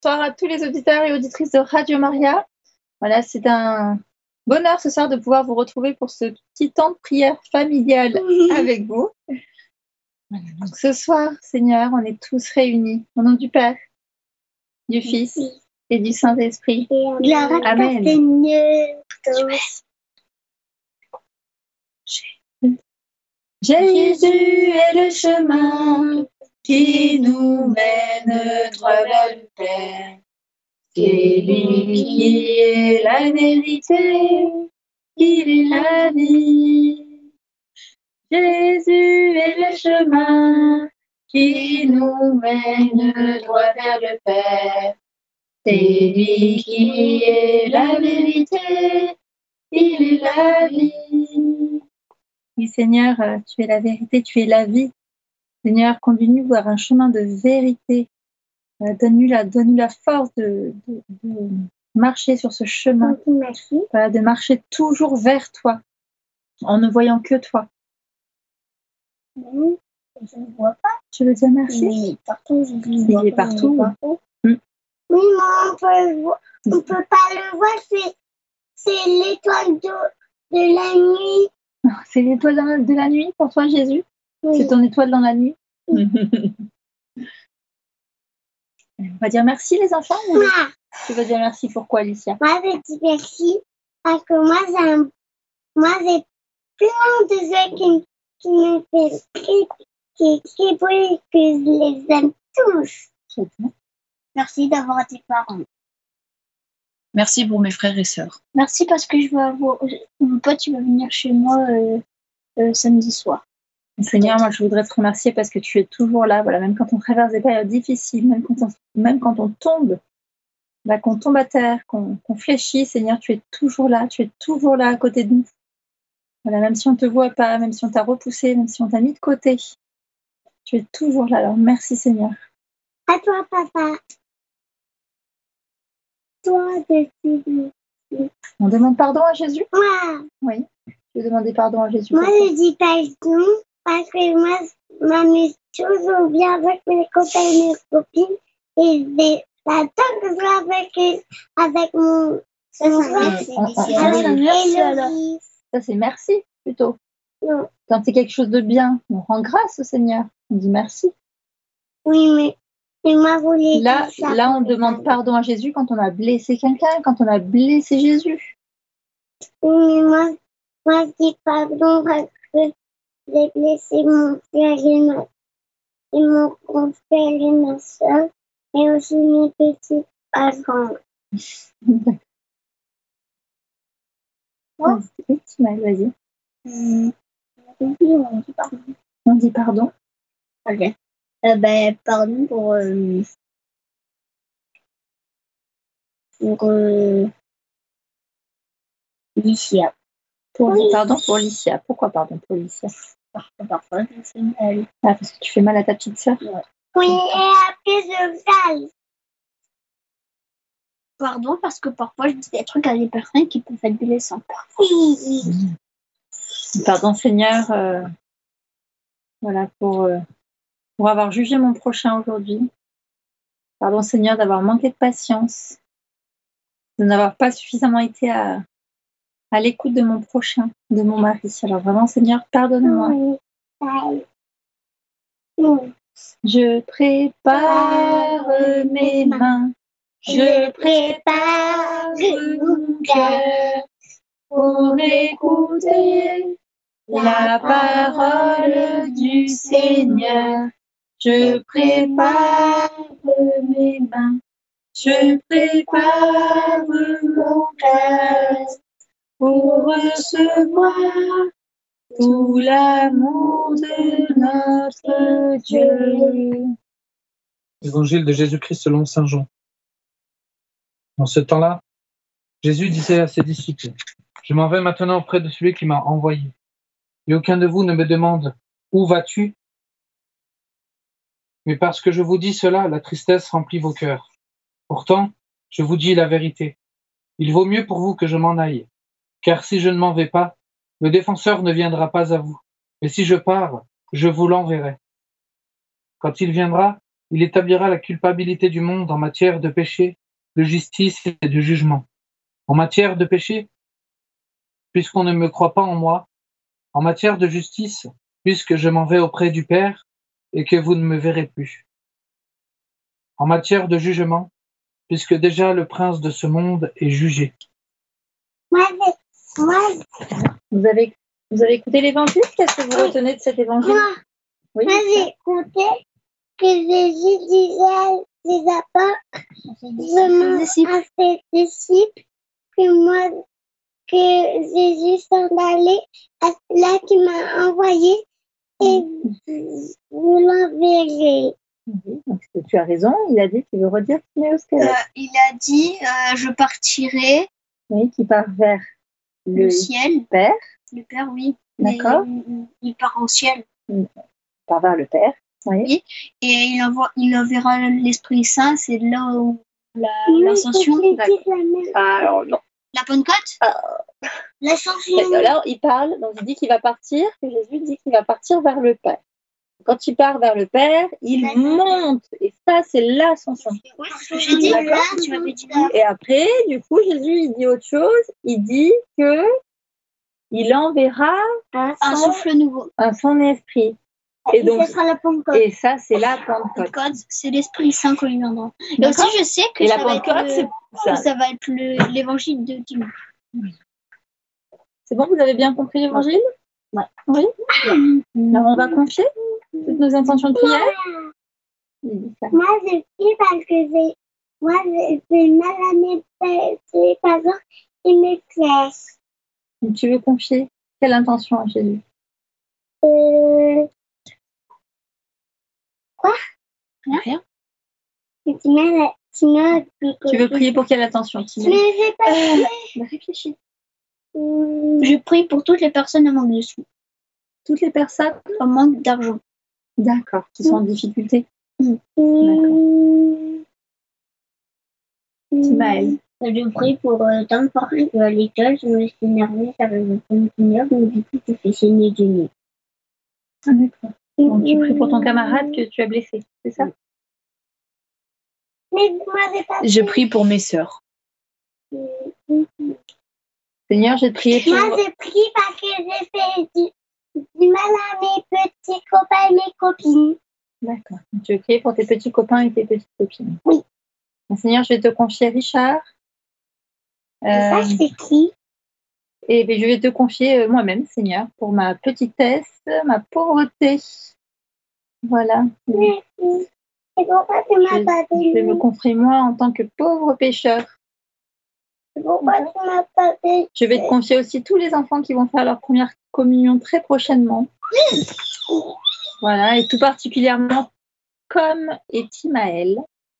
Bonsoir à tous les auditeurs et auditrices de Radio Maria. Voilà, c'est un bonheur ce soir de pouvoir vous retrouver pour ce petit temps de prière familiale avec vous. Voilà, donc ce soir, Seigneur, on est tous réunis au nom du Père, du Fils et du Saint-Esprit. Amen. Jésus est le chemin qui nous mène droit vers le Père. C'est lui qui est la vérité, il est la vie. Jésus est le chemin qui nous mène droit vers le Père. C'est lui qui est la vérité, il est la vie. Oui, Seigneur, tu es la vérité, tu es la vie. Seigneur, conduis-nous vers un chemin de vérité. Donne-nous la force de marcher sur ce chemin. Voilà, de marcher toujours vers toi, en ne voyant que toi. Oui, je ne vois pas. Tu veux dire merci? Oui, partout. Il est partout. Oui, mais on peut pas le voir, c'est l'étoile de la nuit. C'est l'étoile de la nuit pour toi, Jésus? Oui. C'est ton étoile dans la nuit? Oui. On va dire merci, les enfants? Ou tu veux dire merci pourquoi, Alicia? Moi, je dis merci parce que moi j'ai plein de jeux qui me fait qui brillent, que je les aime tous. Merci d'avoir été parents. Merci pour mes frères et sœurs. Merci parce que je vais avoir mon pote, tu vas venir chez moi samedi soir. Seigneur, moi je voudrais te remercier parce que tu es toujours là, voilà, même quand on traverse des périodes difficiles, même quand on tombe, bah, qu'on tombe à terre, qu'on fléchit, Seigneur, tu es toujours là à côté de nous. Voilà, même si on ne te voit pas, même si on t'a repoussé, même si on t'a mis de côté, tu es toujours là, alors merci Seigneur. À toi, papa. Toi, on demande pardon à Jésus? Ouais. Oui, je vais demander pardon à Jésus. Moi, je dis pardon parce que moi, je m'amuse toujours bien avec mes copains et mes copines. Et j'attends que je sois avec mon... Ça, c'est merci, plutôt. Non. Quand c'est quelque chose de bien, on rend grâce au Seigneur. On dit merci. Oui, mais moi, vous voulez là, on demande pardon à Jésus quand on a blessé quelqu'un, quand on a blessé Jésus. Oui, mais moi, je dis pardon parce que j'ai blessé mon frère et mon grand frère et ma soeur, et aussi mes petits parents. Vas-y. On dit pardon. Ok. Pardon pour Licia. Pardon pour Licia. Pourquoi pardon pour Licia? Parce que parfois je fais mal. Ah, parce que tu fais mal à ta petite sœur? Ouais. Oui, et après je râle. Pardon parce que parfois je dis des trucs à des personnes qui peuvent être blessantes. Oui. Pardon Seigneur, voilà, pour avoir jugé mon prochain aujourd'hui. Pardon Seigneur d'avoir manqué de patience, de n'avoir pas suffisamment été à l'écoute de mon prochain, de mon mari. Alors vraiment Seigneur, pardonne-moi. Oui. Je prépare mes mains, je prépare mon cœur pour écouter la parole du Seigneur. Je prépare mes mains, je prépare mon cœur pour recevoir tout l'amour de notre Dieu. Évangile de Jésus-Christ selon saint Jean. En ce temps-là, Jésus disait à ses disciples: Je m'en vais maintenant auprès de celui qui m'a envoyé. Et aucun de vous ne me demande: Où vas-tu? Mais parce que je vous dis cela, la tristesse remplit vos cœurs. Pourtant, je vous dis la vérité. Il vaut mieux pour vous que je m'en aille. Car si je ne m'en vais pas, le défenseur ne viendra pas à vous. Mais si je pars, je vous l'enverrai. Quand il viendra, Il établira la culpabilité du monde en matière de péché, de justice et de jugement. En matière de péché, puisqu'on ne me croit pas en moi. En matière de justice, puisque je m'en vais auprès du Père et que vous ne me verrez plus. En matière de jugement, puisque déjà le prince de ce monde est jugé. Moi, Vous avez écouté l'évangile? Qu'est-ce que vous retenez de cet évangile? Oui, j'ai écouté que Jésus disait à ses apôtres, demande à ses disciples que Jésus s'en allait à celui qui m'a envoyé et vous l'enverrez. oui, donc tu as raison. Il a dit, tu veux redire, Timéos, Il a dit je partirai oui, qui part vers le ciel. Père. Le Père, oui. D'accord. Il part au ciel. Il part vers le Père. Oui. Oui. Et il enverra l'Esprit Saint. C'est là où l'ascension. Alors non. La Pentecôte. L'ascension. Alors il parle, donc il dit qu'il va partir, que Jésus dit qu'il va partir vers le Père. Quand il part vers le Père, il monte. Et ça, c'est l'ascension. Oui, c'est ce que j'ai dit. Là, tu m'avais dit là. Et après, du coup, Jésus, il dit autre chose. Il dit que il enverra Un souffle nouveau. son esprit. Et donc, ce sera la Pentecôte. et ça, c'est la Pentecôte. Pentecôte, c'est l'Esprit Saint qu'on lui viendra. Et D'accord. aussi, je sais que Et la ça va Pentecôte, être c'est ça va être l'évangile de dimanche. C'est bon, vous avez bien compris l'évangile? Ouais. Oui. Alors, on va confier toutes nos intentions de prière. Moi, je prie parce que j'ai mal à mes parents et mes frères. Donc, tu veux confier quelle intention à Jésus? Quoi? Rien. Tu veux prier pour quelle intention? Mais j'ai pas fait. Réfléchis. Je prie pour toutes les personnes en manque de sous, Toutes les personnes en manque d'argent. D'accord, qui sont en difficulté. Timaël. Je prie pour tant de fois que à l'école, je me suis énervée, ça va me finir, donc du coup, tu fais saigner du nez. Ah, d'accord. Donc, tu pries pour ton camarade que tu as blessé, c'est ça? Mais vous m'avez pas Je prie pour mes sœurs. Seigneur, je te prie pour... Moi, je prie parce que j'ai fait du mal à mes petits copains et mes copines. D'accord. Tu veux prier pour tes petits copains et tes petites copines? Oui. Seigneur, je vais te confier Richard. Ça, c'est qui? Et je vais te confier moi-même, Seigneur, pour ma petitesse, ma pauvreté. Voilà. Merci. Et pourquoi tu m'as pas Je vais me dit? confier moi en tant que pauvre pécheur. Pourquoi tu m'as pas dit? Je vais te confier aussi tous les enfants qui vont faire leur première communion très prochainement. Voilà, et tout particulièrement comme et Timaël.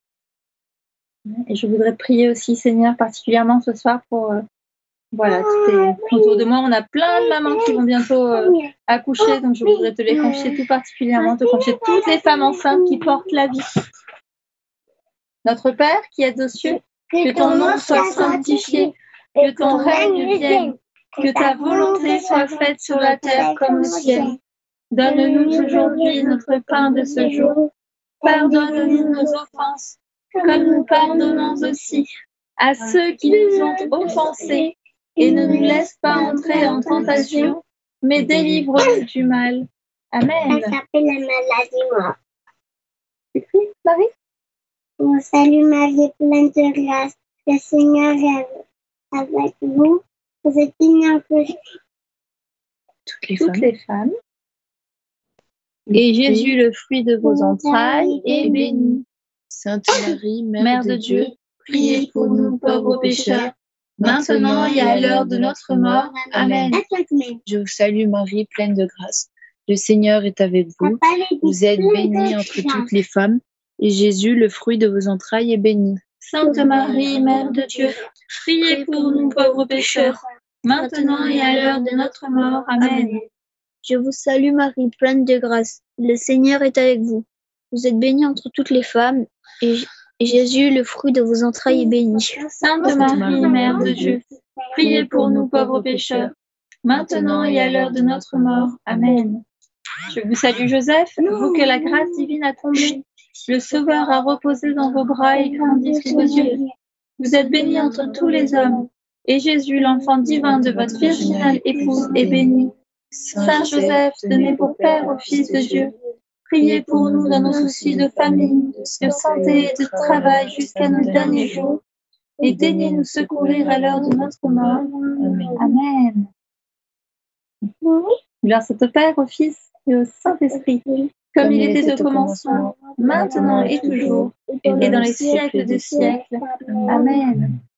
Et je voudrais prier aussi, Seigneur, particulièrement ce soir pour... voilà, autour de moi, on a plein de mamans qui vont bientôt accoucher, donc je voudrais te les confier tout particulièrement, te confier toutes les femmes enceintes qui portent la vie. Notre Père qui es aux cieux, que ton nom soit sanctifié, que ton règne vienne, que ta volonté soit faite sur la terre comme au ciel. Donne-nous aujourd'hui notre pain de ce jour. Pardonne-nous nos offenses, comme nous pardonnons aussi à ceux qui nous ont offensés. Et ne nous laisse pas entrer en tentation, mais délivre-nous du mal. Amen. Ça s'appelle la maladie morte. Tu pries, Marie? Oh, salut Marie, pleine de grâce. Le Seigneur est avec vous. Vous êtes bénie entre toutes les femmes. Et Jésus, le fruit de vos entrailles, est béni. Sainte Marie, Mère de Dieu, priez pour nous pauvres pécheurs, maintenant et à l'heure de notre mort. Amen. Je vous salue Marie, pleine de grâce. Le Seigneur est avec vous. Vous êtes bénie entre toutes les femmes, et Jésus, le fruit de vos entrailles, est béni. Sainte Marie, Mère de Dieu, priez pour nous pauvres pécheurs, maintenant et à l'heure de notre mort. Amen. Je vous salue Marie, pleine de grâce. Le Seigneur est avec vous. Vous êtes bénie entre toutes les femmes, et Jésus, le fruit de vos entrailles, est béni. Sainte Marie, Mère de Dieu, priez pour nous pauvres pécheurs, maintenant et à l'heure de notre mort. Amen. Je vous salue Joseph, vous que la grâce divine a comblé. Le Sauveur a reposé dans vos bras et grandi sous vos yeux. Vous êtes bénie entre tous les hommes, et Jésus, l'enfant divin de votre virginale épouse, est béni. Saint Joseph, donné pour Père au Fils de Dieu, priez pour nous dans nos soucis de famille, de santé et de travail jusqu'à nos derniers jours, et daignez nous secourir à l'heure de notre mort. Amen. Grâce au Père, au Fils et au Saint-Esprit, comme il était au commencement, maintenant et toujours, et dans les siècles des siècles. Amen.